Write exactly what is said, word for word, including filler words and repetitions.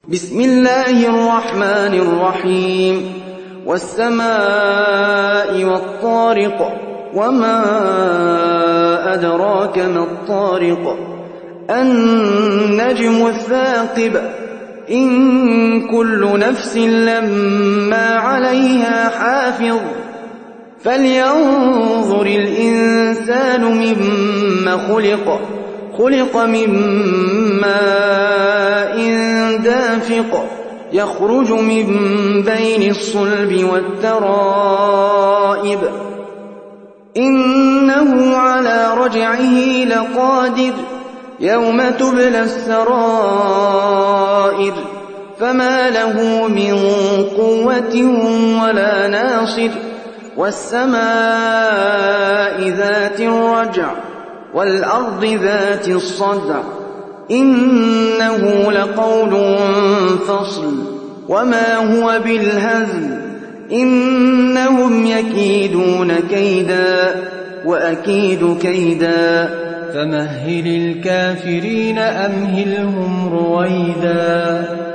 بسم الله الرحمن الرحيم والسماء والطارق وما أدراك ما الطارق النجم الثاقب إن كل نفس لما عليها حافظ فلينظر الإنسان مما خلق خلق من ماء دافق يخرج من بين الصلب والترائب إنه على رجعه لقادر يوم تبلى السرائر فما له من قوة ولا ناصر والسماء ذات الرجع والأرض ذات الصدع إنه لقول فصل وما هو بالهزل إنهم يكيدون كيدا وأكيد كيدا فمهل الكافرين أمهلهم رويدا